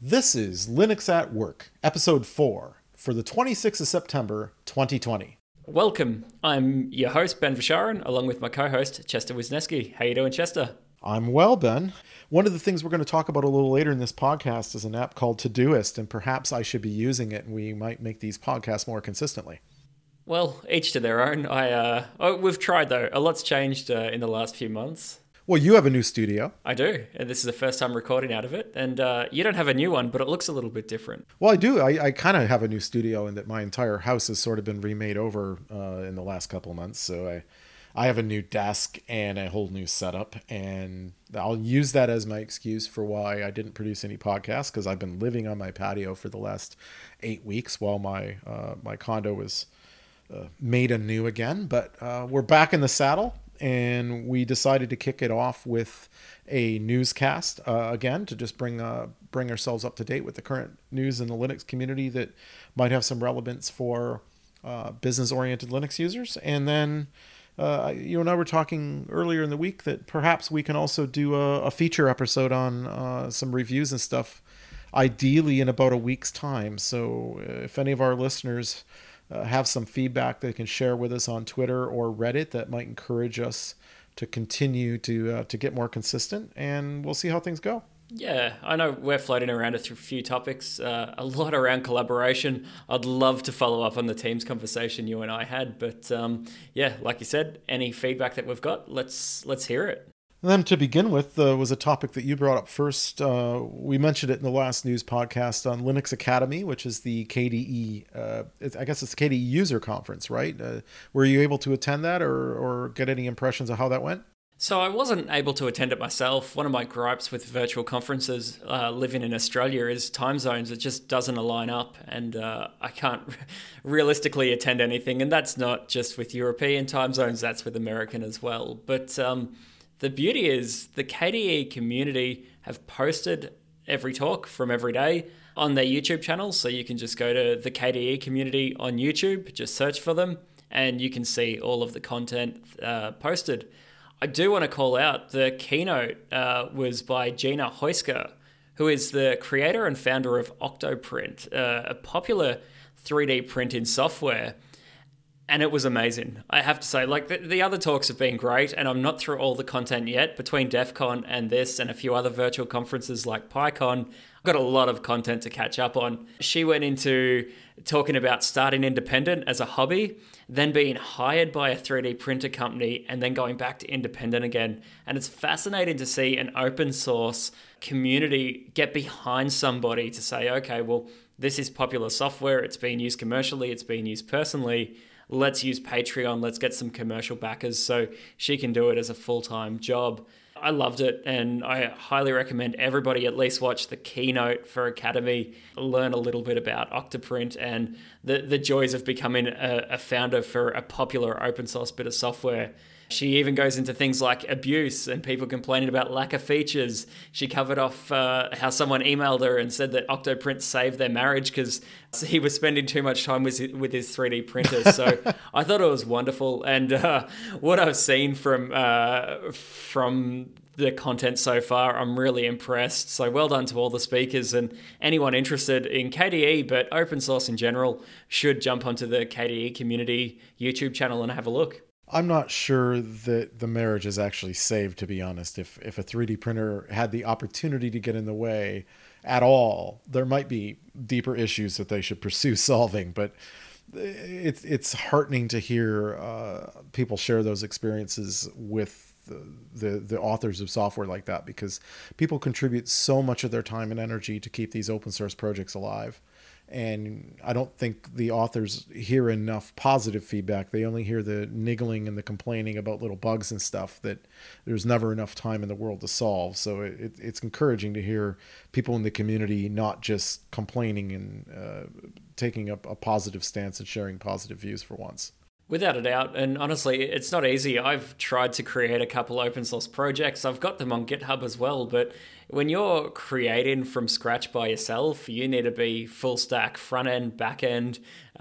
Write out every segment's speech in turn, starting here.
This is Linux at Work, episode 4, for the 26th of September, 2020. Welcome. I'm your host, Ben Visharan, along with my co-host, Chester Wisniewski. How you doing, Chester? I'm well, Ben. One of the things we're going to talk about a little later in this podcast is an app called Todoist, and perhaps I should be using it, and we might make these podcasts more consistently. Well, each to their own. We've tried, though. A lot's changed in the last few months. Well, you have a new studio. I do, and this is the first time recording out of it. And you don't have a new one, but it looks a little bit different. Well, I do. I kind of have a new studio in that my entire house has sort of been remade over in the last couple of months. So I have a new desk and a whole new setup, and I'll use that as my excuse for why I didn't produce any podcasts, because I've been living on my patio for the last 8 weeks while my condo was made anew again. But we're back in the saddle. And we decided to kick it off with a newscast again to just bring ourselves up to date with the current news in the Linux community that might have some relevance for business-oriented Linux users. And then you and I were talking earlier in the week that perhaps we can also do a feature episode on some reviews and stuff, ideally in about a week's time. So if any of our listeners have some feedback they can share with us on Twitter or Reddit that might encourage us to continue to get more consistent, and we'll see how things go. Yeah, I know we're floating around a few topics, a lot around collaboration. I'd love to follow up on the Teams conversation you and I had, but yeah, like you said, any feedback that we've got, let's hear it. And then to begin with was a topic that you brought up first. We mentioned it in the last news podcast on Linux Academy, which is the KDE, I guess it's the KDE user conference, right? Were you able to attend that or get any impressions of how that went? So I wasn't able to attend it myself. One of my gripes with virtual conferences living in Australia is time zones. It just doesn't align up, and I can't realistically attend anything. And that's not just with European time zones, that's with American as well. But the beauty is the KDE community have posted every talk from every day on their YouTube channel. So you can just go to the KDE community on YouTube, just search for them, and you can see all of the content posted. I do want to call out the keynote was by Gina Heusker, who is the creator and founder of Octoprint, a popular 3D printing software. And it was amazing. I have to say, like the other talks have been great, and I'm not through all the content yet. Between DEF CON and this and a few other virtual conferences like PyCon, I've got a lot of content to catch up on. She went into talking about starting independent as a hobby, then being hired by a 3D printer company, and then going back to independent again. And it's fascinating to see an open source community get behind somebody to say, okay, well, this is popular software. It's being used commercially. It's being used personally. Let's use Patreon, let's get some commercial backers so she can do it as a full-time job. I loved it, and I highly recommend everybody at least watch the keynote for Academy, learn a little bit about Octoprint and the joys of becoming a founder for a popular open source bit of software. She even goes into things like abuse and people complaining about lack of features. She covered off how someone emailed her and said that Octoprint saved their marriage because he was spending too much time with his 3D printers. So I thought it was wonderful. And what I've seen from the content so far, I'm really impressed. So well done to all the speakers, and anyone interested in KDE, but open source in general, should jump onto the KDE community YouTube channel and have a look. I'm not sure that the marriage is actually saved, to be honest. If a 3D printer had the opportunity to get in the way at all, there might be deeper issues that they should pursue solving. But it's heartening to hear people share those experiences with the authors of software like that, because people contribute so much of their time and energy to keep these open source projects alive. And I don't think the authors hear enough positive feedback. They only hear the niggling and the complaining about little bugs and stuff that there's never enough time in the world to solve. So it's encouraging to hear people in the community not just complaining and taking up a positive stance and sharing positive views for once. Without a doubt, and honestly, it's not easy. I've tried to create a couple open source projects. I've got them on GitHub as well, but when you're creating from scratch by yourself, you need to be full stack, front end, back end.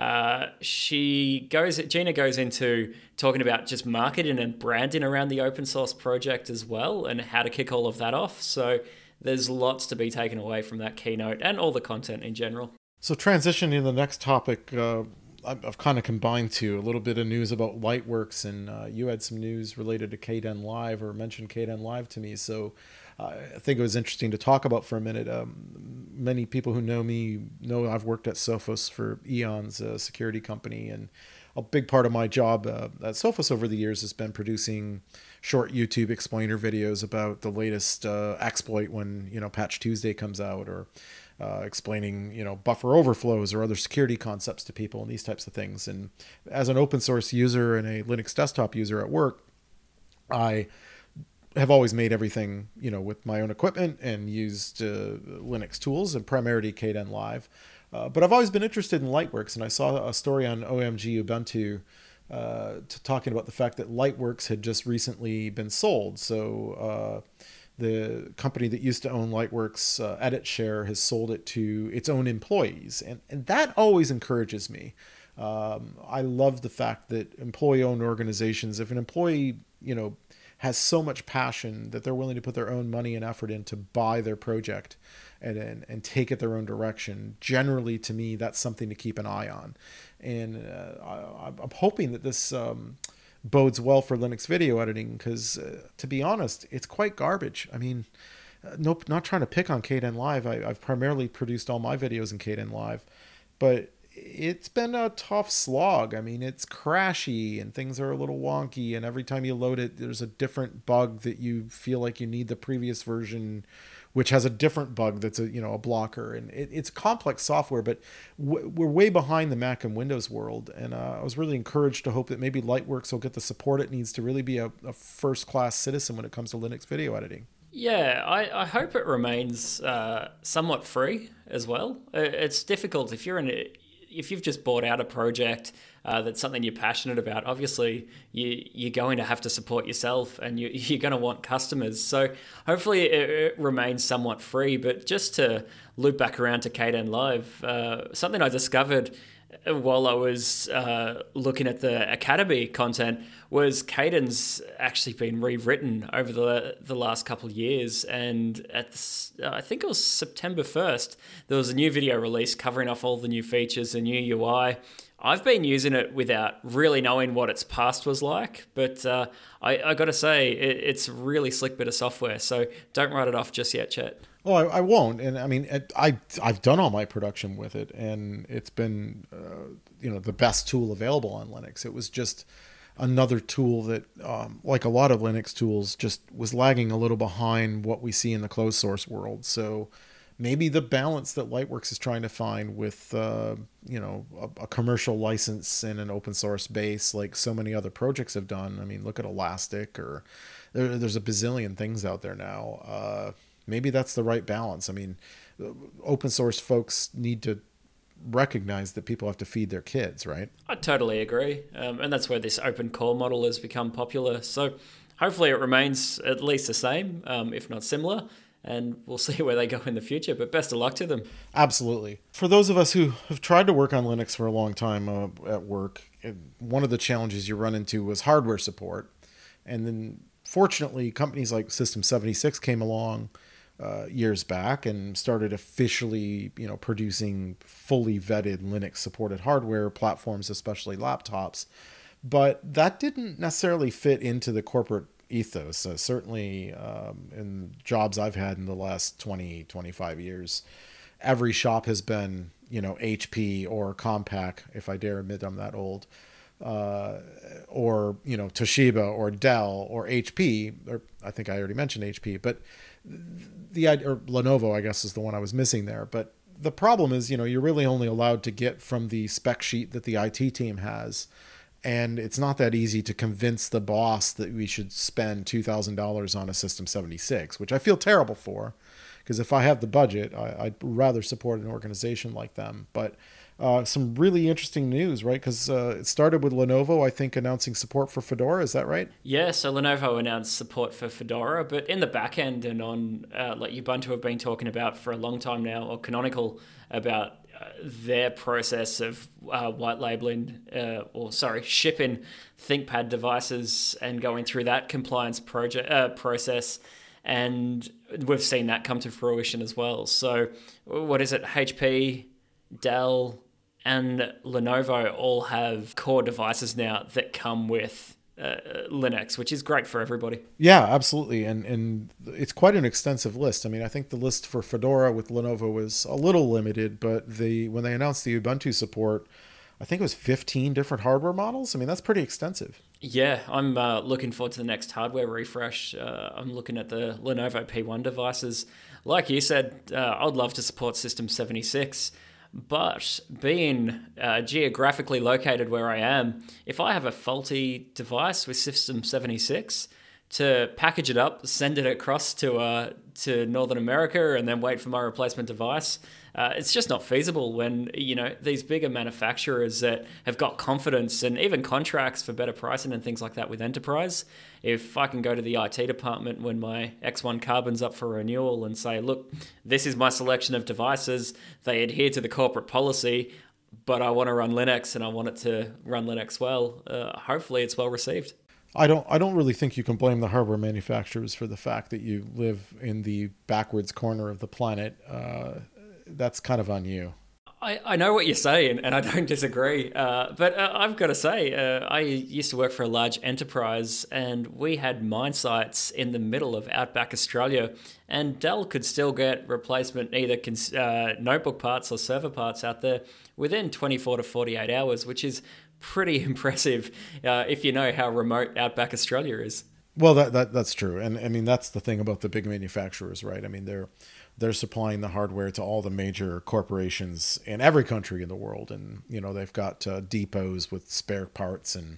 Gina goes into talking about just marketing and branding around the open source project as well, and how to kick all of that off. So there's lots to be taken away from that keynote and all the content in general. So transitioning to the next topic, I've kind of combined two, a little bit of news about Lightworks, and you had some news related to Kden Live, or mentioned Kden Live to me. So I think it was interesting to talk about for a minute. Many people who know me know I've worked at Sophos for eons, a security company, and a big part of my job at Sophos over the years has been producing short YouTube explainer videos about the latest exploit when, Patch Tuesday comes out, or explaining, buffer overflows or other security concepts to people and these types of things. And as an open source user and a Linux desktop user at work, I have always made everything, with my own equipment and used Linux tools, and primarily Kden Live. But I've always been interested in Lightworks, and I saw a story on OMG Ubuntu talking about the fact that Lightworks had just recently been sold. So the company that used to own Lightworks, EditShare, has sold it to its own employees. And that always encourages me. I love the fact that employee-owned organizations, if an employee, has so much passion that they're willing to put their own money and effort in to buy their project and take it their own direction, generally, to me, that's something to keep an eye on. And I'm hoping that this bodes well for Linux video editing, because to be honest, it's quite garbage. I mean, nope, not trying to pick on Kden Live. I've primarily produced all my videos in Kden Live, but it's been a tough slog. I mean, it's crashy and things are a little wonky, and every time you load it, there's a different bug that you feel like you need the previous version, which has a different bug that's a blocker. And it's complex software, but we're way behind the Mac and Windows world. And I was really encouraged to hope that maybe Lightworks will get the support it needs to really be a first-class citizen when it comes to Linux video editing. Yeah, I hope it remains somewhat free as well. It's difficult if you've just bought out a project that's something you're passionate about. Obviously, you're going to have to support yourself, and you're going to want customers. So hopefully it remains somewhat free. But just to loop back around to Kden Live, something I discovered while I was looking at the Academy content was Kden's actually been rewritten over the last couple of years. And I think it was September 1st, there was a new video release covering off all the new features and new UI. I've been using it without really knowing what its past was like, but I got to say, it's a really slick bit of software, so don't write it off just yet, Chet. Oh, I won't. And I mean, I've done all my production with it, and it's been, the best tool available on Linux. It was just another tool that, like a lot of Linux tools, just was lagging a little behind what we see in the closed source world. So maybe the balance that Lightworks is trying to find with, a commercial license and an open source base, like so many other projects have done. I mean, look at Elastic, or there's a bazillion things out there now. Maybe that's the right balance. I mean, open source folks need to recognize that people have to feed their kids, right? I totally agree. And that's where this open core model has become popular. So hopefully it remains at least the same, if not similar. And we'll see where they go in the future. But best of luck to them. Absolutely. For those of us who have tried to work on Linux for a long time at work, one of the challenges you run into was hardware support. And then fortunately, companies like System76 came along years back and started officially, producing fully vetted Linux supported hardware platforms, especially laptops. But that didn't necessarily fit into the corporate ethos. Certainly in jobs I've had in the last 20, 25 years, every shop has been, HP or Compaq, if I dare admit I'm that old, or, Toshiba or Dell or HP, or I think I already mentioned HP, but or Lenovo, I guess, is the one I was missing there. But the problem is, you're really only allowed to get from the spec sheet that the IT team has. And it's not that easy to convince the boss that we should spend $2,000 on a System76, which I feel terrible for, because if I have the budget, I'd rather support an organization like them. But some really interesting news, right? Because it started with Lenovo, I think, announcing support for Fedora. Is that right? Yeah, so Lenovo announced support for Fedora, but in the back end and on, like Ubuntu have been talking about for a long time now, or Canonical, about their process of white labeling, shipping ThinkPad devices and going through that compliance process. And we've seen that come to fruition as well. So what is it? HP, Dell, and Lenovo all have core devices now that come with Linux, which is great for everybody. Yeah, absolutely. And it's quite an extensive list. I mean, I think the list for Fedora with Lenovo was a little limited, but when they announced the Ubuntu support, I think it was 15 different hardware models. I mean, that's pretty extensive. Yeah, I'm looking forward to the next hardware refresh. I'm looking at the Lenovo P1 devices. Like you said, I'd love to support System 76, but being geographically located where I am, if I have a faulty device with System 76, to package it up, send it across to Northern America, and then wait for my replacement device, it's just not feasible when, these bigger manufacturers that have got confidence and even contracts for better pricing and things like that with enterprise. If I can go to the IT department when my X1 Carbon's up for renewal and say, look, this is my selection of devices, they adhere to the corporate policy, but I want to run Linux and I want it to run Linux well, hopefully it's well received. I don't really think you can blame the hardware manufacturers for the fact that you live in the backwards corner of the planet. That's kind of on you. I know what you're saying, and I don't disagree. But I've got to say, I used to work for a large enterprise, and we had mine sites in the middle of outback Australia, and Dell could still get replacement either notebook parts or server parts out there within 24 to 48 hours, which is pretty impressive if you know how remote outback Australia is. Well, that's true, and I mean that's the thing about the big manufacturers, right? I mean they're supplying the hardware to all the major corporations in every country in the world, and they've got depots with spare parts, and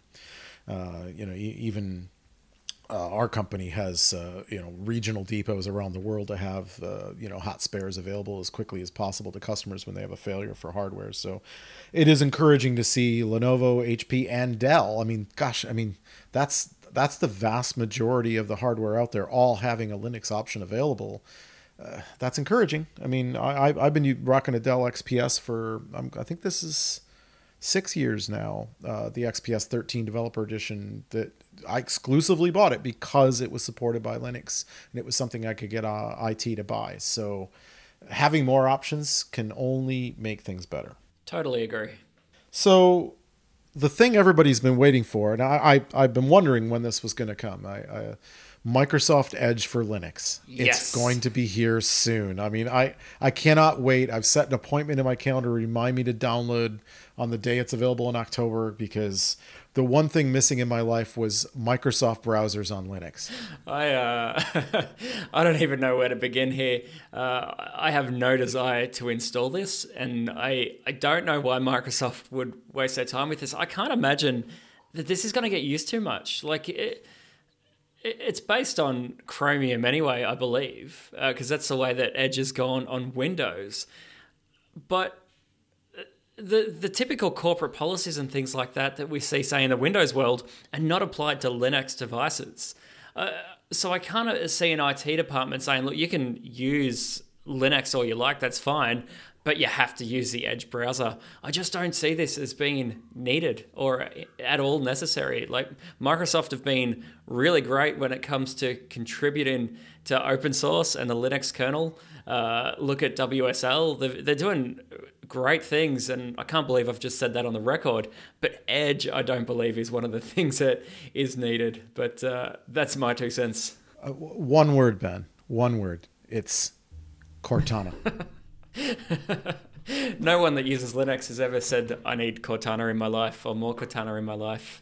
even our company has regional depots around the world to have hot spares available as quickly as possible to customers when they have a failure for hardware. So it is encouraging to see Lenovo, HP, and Dell. I mean, gosh, that's the vast majority of the hardware out there all having a Linux option available. That's encouraging. I mean, I've been rocking a Dell XPS for I think this is 6 years now. The XPS 13 Developer Edition, that I exclusively bought it because it was supported by Linux and it was something I could get IT to buy. So having more options can only make things better. Totally agree. So the thing everybody's been waiting for, and I've been wondering when this was going to come. Microsoft Edge for Linux. Yes. It's going to be here soon. I mean, I cannot wait. I've set an appointment in my calendar to remind me to download on the day it's available in October, because the one thing missing in my life was Microsoft browsers on Linux. I don't even know where to begin here. I have no desire to install this, and I don't know why Microsoft would waste their time with this. I can't imagine that this is going to get used too much. Like it's based on Chromium anyway, I believe, because that's the way that Edge has gone on Windows. But the typical corporate policies and things like that we see, say, in the Windows world are not applied to Linux devices. So I kind of see an IT department saying, look, you can use Linux all you like, that's fine, but you have to use the Edge browser. I just don't see this as being needed or at all necessary. Like, Microsoft have been really great when it comes to contributing to open source and the Linux kernel. Look at WSL. They're doing great things, and I can't believe I've just said that on the record. But Edge, I don't believe, is one of the things that is needed. But that's my 2 cents. One word, Ben. One word. It's Cortana. No one that uses Linux has ever said, I need Cortana in my life, or more Cortana in my life.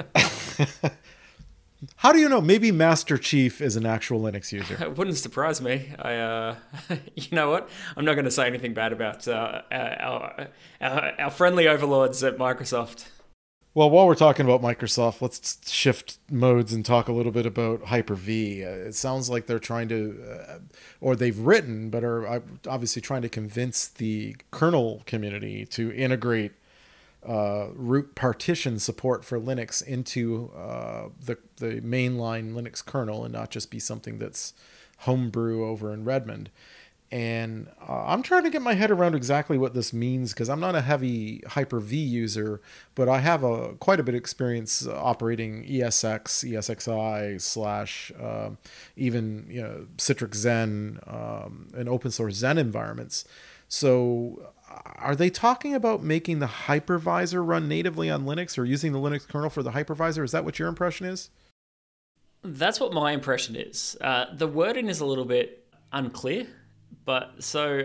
How do you know? Maybe Master Chief is an actual Linux user. It wouldn't surprise me. You know what? I'm not going to say anything bad about our friendly overlords at Microsoft. Well, while we're talking about Microsoft, let's shift modes and talk a little bit about Hyper-V. It sounds like they're trying to, or they've written, but are obviously trying to convince the kernel community to integrate root partition support for Linux into the mainline Linux kernel, and not just be something that's homebrew over in Redmond. And I'm trying to get my head around exactly what this means because I'm not a heavy Hyper-V user, but I have quite a bit of experience operating ESX, ESXi slash even Citrix Zen and open source Zen environments. So are they talking about making the hypervisor run natively on Linux or using the Linux kernel for the hypervisor? Is that what your impression is? That's what my impression is. The wording is a little bit unclear, but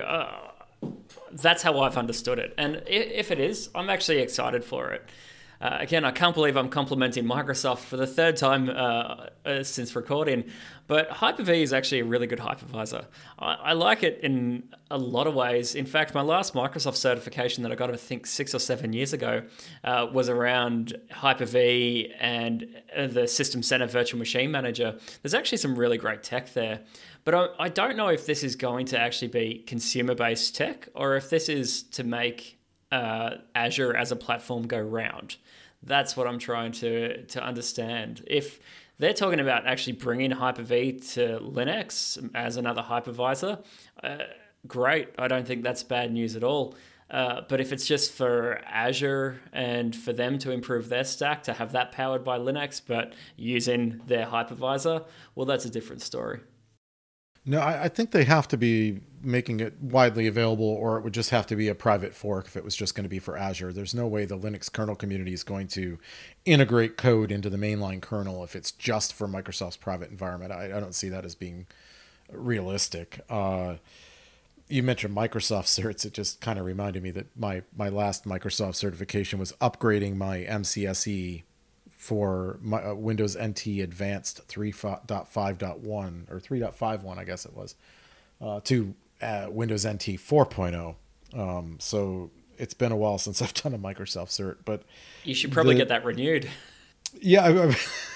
that's how I've understood it. And if it is, I'm actually excited for it. Again, I can't believe I'm complimenting Microsoft for the third time since recording, but Hyper-V is actually a really good hypervisor. I like it in a lot of ways. In fact, my last Microsoft certification that I got, I think 6 or 7 years ago, was around Hyper-V and the System Center Virtual Machine Manager. There's actually some really great tech there. But I don't know if this is going to actually be consumer-based tech or if this is to make Azure as a platform go round. That's what I'm trying to understand. If they're talking about actually bringing Hyper-V to Linux as another hypervisor, great. I don't think that's bad news at all. But if it's just for Azure and for them to improve their stack to have that powered by Linux, but using their hypervisor, well, that's a different story. No, I think they have to be making it widely available, or it would just have to be a private fork if it was just going to be for Azure. There's no way the Linux kernel community is going to integrate code into the mainline kernel if it's just for Microsoft's private environment. I don't see that as being realistic. You mentioned Microsoft certs. It just kind of reminded me that my last Microsoft certification was upgrading my MCSE for my, Windows NT Advanced 3.5.1 or 3.51, I guess it was, to Windows NT 4.0. So it's been a while since I've done a Microsoft cert, but you should probably get that renewed. Yeah,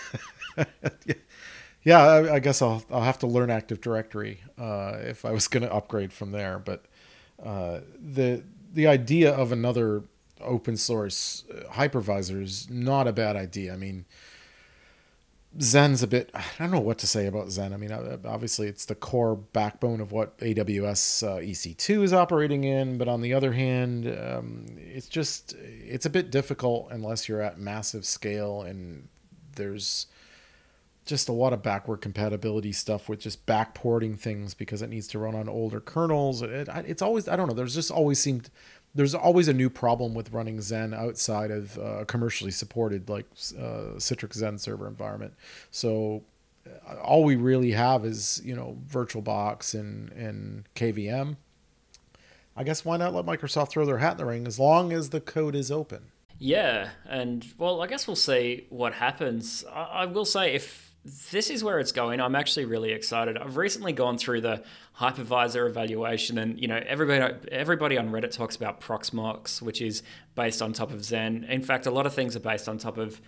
yeah. I guess I'll have to learn Active Directory if I was going to upgrade from there. But the idea of another open source hypervisor is not a bad idea. I mean, Zen's a bit, I don't know what to say about Zen. I mean, obviously it's the core backbone of what AWS EC2 is operating in, but on the other hand, it's a bit difficult unless you're at massive scale, and there's just a lot of backward compatibility stuff with just backporting things because it needs to run on older kernels. It's always, I don't know, there's always a new problem with running Zen outside of a commercially supported like Citrix Zen server environment. So all we really have is, VirtualBox and KVM. I guess why not let Microsoft throw their hat in the ring as long as the code is open? Yeah, and well, I guess we'll see what happens. I will say if this is where it's going, I'm actually really excited. I've recently gone through the hypervisor evaluation, and everybody on Reddit talks about Proxmox, which is based on top of Zen. In fact, a lot of things are based on top of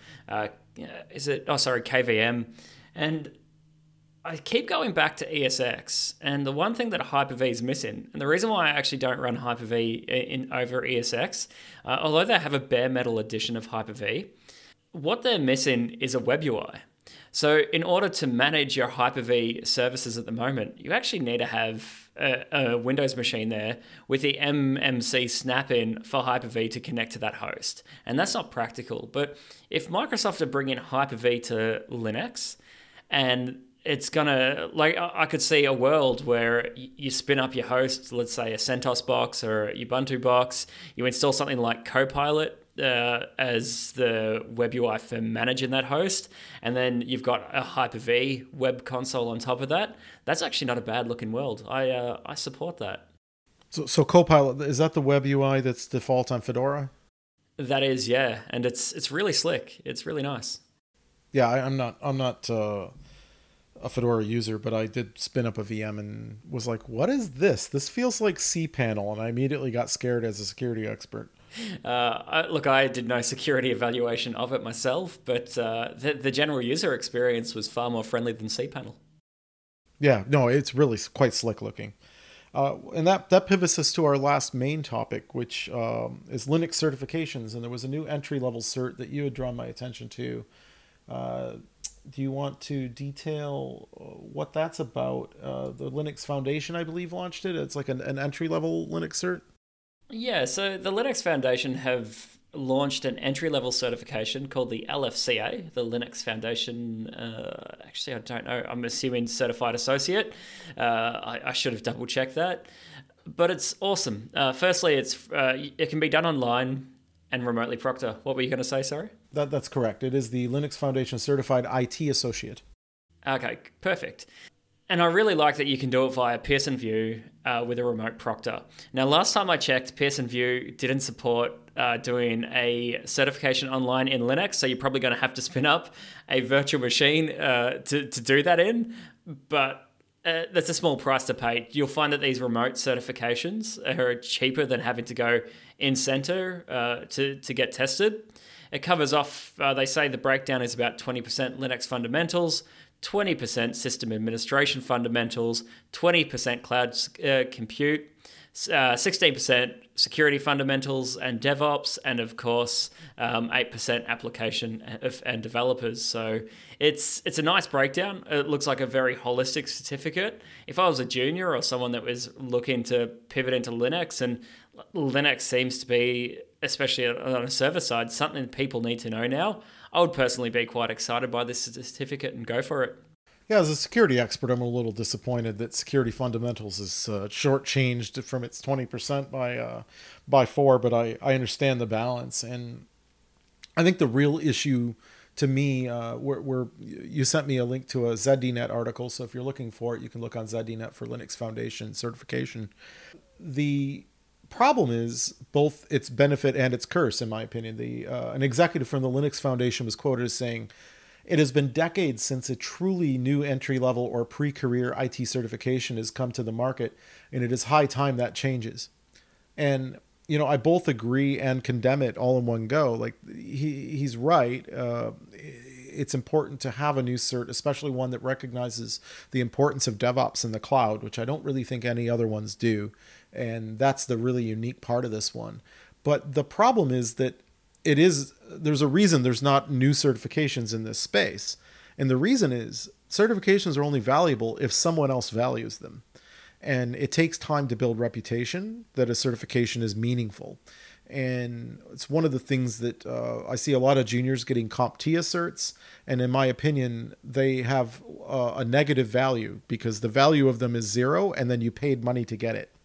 KVM, and I keep going back to ESX, and the one thing that Hyper-V is missing, and the reason why I actually don't run Hyper-V over ESX, although they have a bare metal edition of Hyper-V, what they're missing is a web UI. So in order to manage your Hyper-V services at the moment, you actually need to have a Windows machine there with the MMC snap-in for Hyper-V to connect to that host. And that's not practical. But if Microsoft are bringing Hyper-V to Linux, and it's going to, like, I could see a world where you spin up your host, let's say a CentOS box or a Ubuntu box, you install something like Copilot as the web UI for managing that host, and then you've got a Hyper-V web console on top of that. That's actually not a bad looking world. I support that. So Copilot, is that the web UI that's default on Fedora? That is, yeah, and it's really slick. It's really nice. Yeah, I'm not a Fedora user, but I did spin up a VM and was like, what is this? This feels like cPanel, and I immediately got scared as a security expert. I did no security evaluation of it myself, but the general user experience was far more friendly than cPanel. Yeah, no, it's really quite slick looking. And that pivots us to our last main topic, which is Linux certifications. And there was a new entry-level cert that you had drawn my attention to. Do you want to detail what that's about? The Linux Foundation, I believe, launched it. It's like an entry level Linux cert. Yeah, so the Linux Foundation have launched an entry level certification called the LFCA, the Linux Foundation. Actually, I don't know. I'm assuming Certified Associate. I should have double checked that. But it's awesome. Firstly, it can be done online and remotely proctor. What were you going to say, sorry? That's correct. It is the Linux Foundation Certified IT Associate. Okay, perfect. And I really like that you can do it via Pearson VUE with a remote proctor. Now, last time I checked, Pearson VUE didn't support doing a certification online in Linux, so you're probably going to have to spin up a virtual machine to do that in. But that's a small price to pay. You'll find that these remote certifications are cheaper than having to go in center to get tested. It covers off, they say the breakdown is about 20% Linux fundamentals, 20% system administration fundamentals, 20% cloud compute, 16% security fundamentals and DevOps, and of course, 8% application and developers. So it's a nice breakdown. It looks like a very holistic certificate. If I was a junior or someone that was looking to pivot into Linux, and Linux seems to be, especially on a server side, something people need to know now, I would personally be quite excited by this certificate and go for it. Yeah, as a security expert, I'm a little disappointed that Security Fundamentals is shortchanged from its 20% by 4, but I understand the balance. And I think the real issue to me, where you sent me a link to a ZDNet article, so if you're looking for it, you can look on ZDNet for Linux Foundation certification. The problem is both its benefit and its curse, in my opinion. An executive from the Linux Foundation was quoted as saying, "It has been decades since a truly new entry-level or pre-career IT certification has come to the market, and it is high time that changes." And, I both agree and condemn it all in one go. Like, he's right. It's important to have a new cert, especially one that recognizes the importance of DevOps in the cloud, which I don't really think any other ones do. And that's the really unique part of this one. But the problem is that there's a reason there's not new certifications in this space. And the reason is certifications are only valuable if someone else values them. And it takes time to build reputation that a certification is meaningful. And it's one of the things that I see a lot of juniors getting CompTIA certs. And in my opinion, they have a negative value because the value of them is 0 and then you paid money to get it.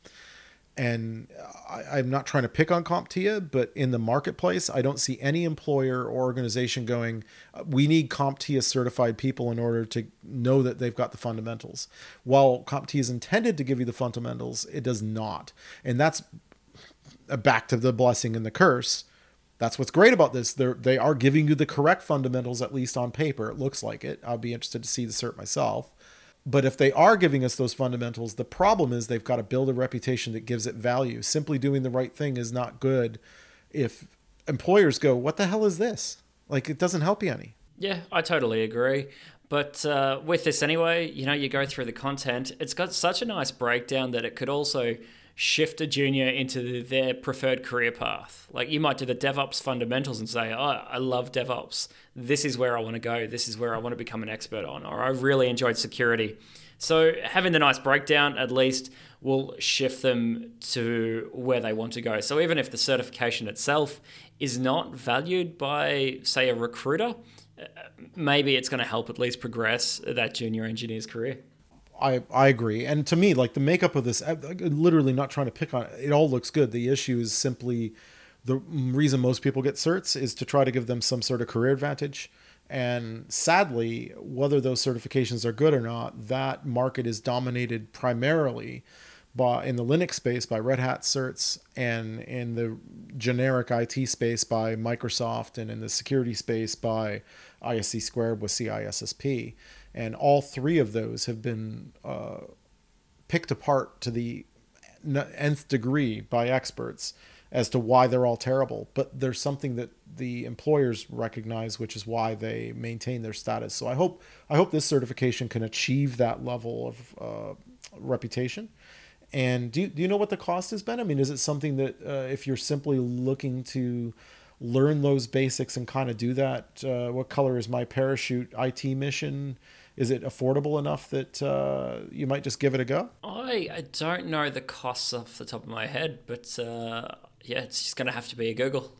And I'm not trying to pick on CompTIA, but in the marketplace, I don't see any employer or organization going, we need CompTIA certified people in order to know that they've got the fundamentals. While CompTIA is intended to give you the fundamentals, it does not. And that's back to the blessing and the curse. That's what's great about this. They are giving you the correct fundamentals, at least on paper. It looks like it. I'll be interested to see the cert myself. But if they are giving us those fundamentals, the problem is they've got to build a reputation that gives it value. Simply doing the right thing is not good if employers go, what the hell is this? Like, it doesn't help you any. Yeah, I totally agree. But with this anyway, you go through the content. It's got such a nice breakdown that it could also shift a junior into their preferred career path. Like, you might do the DevOps fundamentals and say, oh, I love DevOps. This is where I want to go. This is where I want to become an expert on. Or I really enjoyed security. So having the nice breakdown at least will shift them to where they want to go. So even if the certification itself is not valued by, say, a recruiter, maybe it's going to help at least progress that junior engineer's career. I agree. And to me, like, the makeup of this, literally not trying to pick on it, it all looks good. The issue is simply the reason most people get certs is to try to give them some sort of career advantage. And sadly, whether those certifications are good or not, that market is dominated primarily in the Linux space by Red Hat certs, and in the generic IT space by Microsoft, and in the security space by ISC squared with CISSP. And all three of those have been picked apart to the nth degree by experts as to why they're all terrible. But there's something that the employers recognize, which is why they maintain their status. So I hope this certification can achieve that level of reputation. And do you know what the cost has been? I mean, is it something that if you're simply looking to learn those basics and kind of do that. What color is my parachute IT mission? Is it affordable enough that you might just give it a go? I don't know the costs off the top of my head, but yeah, it's just going to have to be a Google.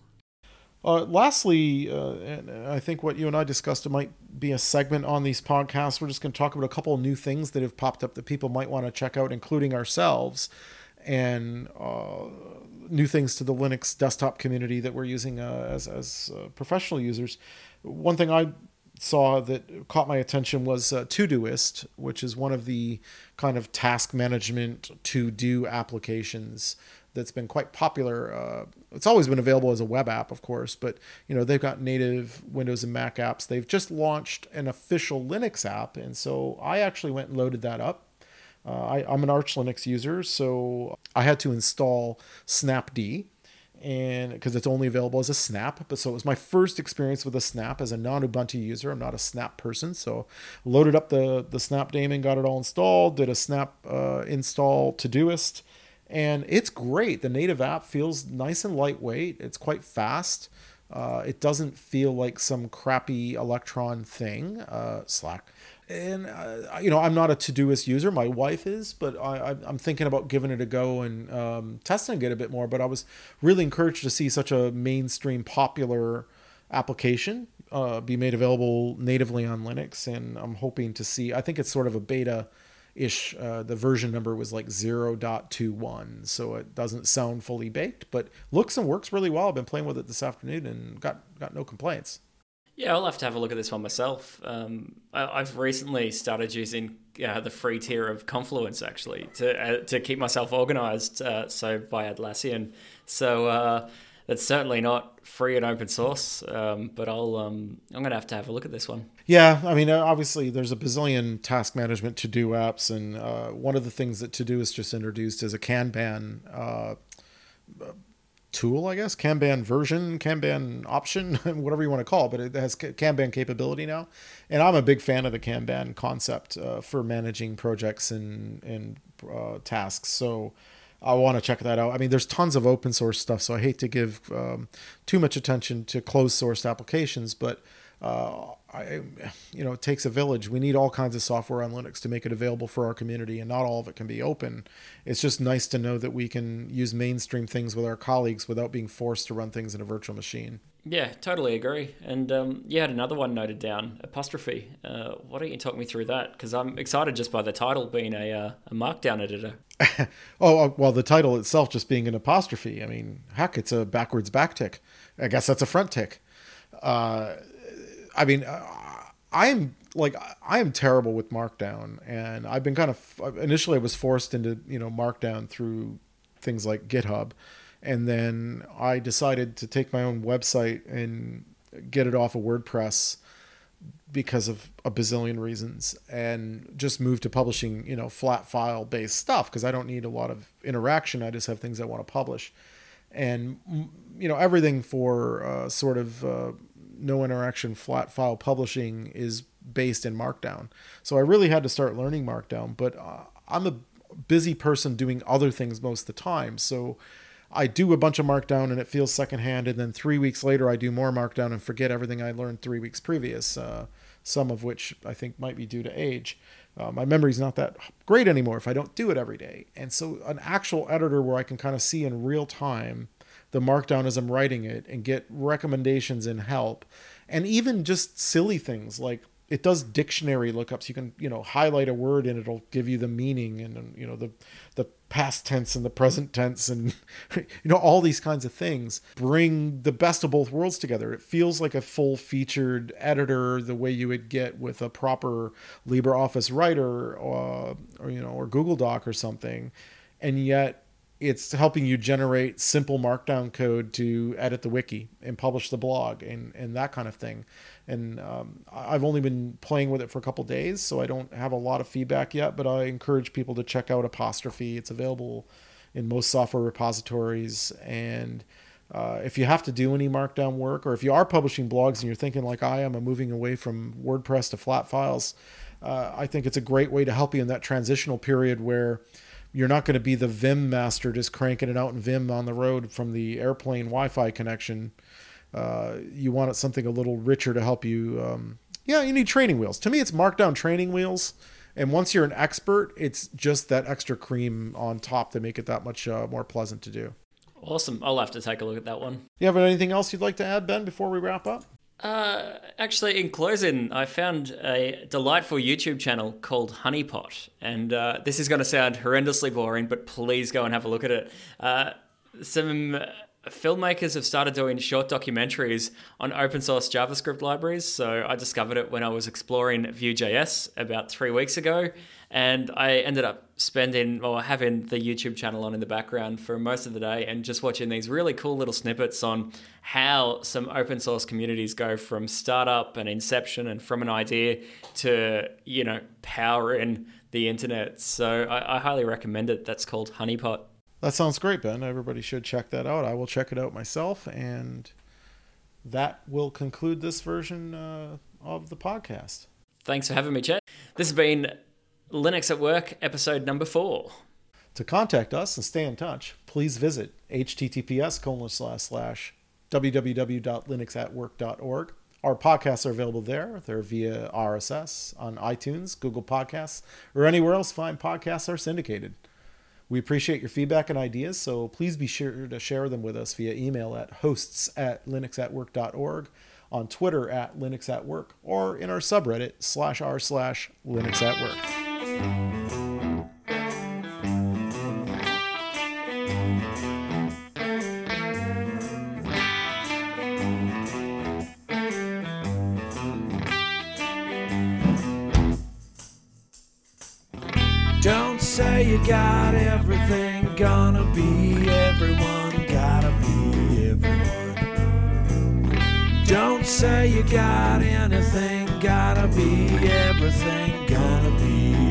Lastly, and I think what you and I discussed, it might be a segment on these podcasts. We're just going to talk about a couple of new things that have popped up that people might want to check out, including ourselves, and new things to the Linux desktop community that we're using as professional users. One thing I saw that caught my attention was Todoist, which is one of the kind of task management to-do applications that's been quite popular. It's always been available as a web app, of course, but they've got native Windows and Mac apps. They've just launched an official Linux app, and so I actually went and loaded that up. I'm an Arch Linux user, so I had to install Snapd, and because it's only available as a snap. But so it was my first experience with a snap as a non-Ubuntu user. I'm not a snap person, so loaded up the snap daemon, got it all installed, did a snap install Todoist, and it's great. The native app feels nice and lightweight. It's quite fast. It doesn't feel like some crappy Electron thing, Slack. And, I'm not a Todoist user. My wife is, but I'm thinking about giving it a go and testing it a bit more. But I was really encouraged to see such a mainstream popular application be made available natively on Linux. And I'm hoping to see, I think it's sort of a beta-ish. The version number was like 0.21, so it doesn't sound fully baked, but looks and works really well. I've been playing with it this afternoon and got no complaints. Yeah, I'll have to have a look at this one myself. I've recently started using the free tier of Confluence, actually, to keep myself organized, so by Atlassian. So it's certainly not free and open source, but I'm going to have a look at this one. Yeah, I mean, obviously there's a bazillion task management to-do apps, and one of the things that Todoist just introduced is a Kanban tool, I guess, Kanban version, Kanban option, whatever you want to call it, but it has Kanban capability now. And I'm a big fan of the Kanban concept for managing projects and tasks. So I want to check that out. I mean, there's tons of open source stuff, so I hate to give too much attention to closed source applications, but it takes a village. We need all kinds of software on Linux to make it available for our community, and not all of it can be open. It's just nice to know that we can use mainstream things with our colleagues without being forced to run things in a virtual machine. Yeah, totally agree. And you had another one noted down, Apostrophe. Why don't you talk me through that? Because I'm excited just by the title being a Markdown editor. Oh, well, the title itself just being an apostrophe. I mean, heck, it's a backwards backtick. I guess that's a front tick. I mean, I am terrible with Markdown, and I've been initially I was forced into, Markdown through things like GitHub. And then I decided to take my own website and get it off of WordPress because of a bazillion reasons, and just move to publishing, flat file based stuff because I don't need a lot of interaction. I just have things I want to publish. And, everything for sort of no interaction flat file publishing is based in Markdown. So I really had to start learning Markdown, but I'm a busy person doing other things most of the time. So I do a bunch of Markdown and it feels secondhand. And then 3 weeks later, I do more Markdown and forget everything I learned 3 weeks previous, some of which I think might be due to age. My memory's not that great anymore if I don't do it every day. And so an actual editor where I can kind of see in real time the Markdown as I'm writing it and get recommendations and help. And even just silly things like it does dictionary lookups. You can, highlight a word and it'll give you the meaning and, the past tense and the present tense and, all these kinds of things bring the best of both worlds together. It feels like a full featured editor the way you would get with a proper LibreOffice writer or Google Doc or something. And yet it's helping you generate simple Markdown code to edit the wiki and publish the blog and that kind of thing. And I've only been playing with it for a couple days, so I don't have a lot of feedback yet, but I encourage people to check out Apostrophe. It's available in most software repositories. And if you have to do any Markdown work, or if you are publishing blogs and you're thinking like I am, I'm moving away from WordPress to flat files, I think it's a great way to help you in that transitional period where you're not going to be the Vim master just cranking it out in Vim on the road from the airplane Wi-Fi connection. you want something a little richer to help you. You need training wheels. To me, it's Markdown training wheels. And once you're an expert, it's just that extra cream on top to make it that much more pleasant to do. Awesome. I'll have to take a look at that one. You have anything else you'd like to add, Ben, before we wrap up? Actually, in closing, I found a delightful YouTube channel called Honeypot. And this is going to sound horrendously boring, but please go and have a look at it. Some filmmakers have started doing short documentaries on open source JavaScript libraries. So I discovered it when I was exploring Vue.js about 3 weeks ago. And I ended up having the YouTube channel on in the background for most of the day and just watching these really cool little snippets on how some open source communities go from startup and inception and from an idea to, powering the internet. So I highly recommend it. That's called Honeypot. That sounds great, Ben. Everybody should check that out. I will check it out myself. And that will conclude this version of the podcast. Thanks for having me, Chet. This has been Linux at Work, episode number 4. To contact us and stay in touch, please visit https://www.linuxatwork.org. Our podcasts are available there. They're via RSS on iTunes, Google Podcasts, or anywhere else fine podcasts are syndicated. We appreciate your feedback and ideas, so please be sure to share them with us via email at hosts@linuxatwork.org, on Twitter @linuxatwork, or in our subreddit /r/linuxatwork. Don't say you got everything, gonna be everyone, gotta be everyone. Don't say you got anything, gotta be everything, gonna be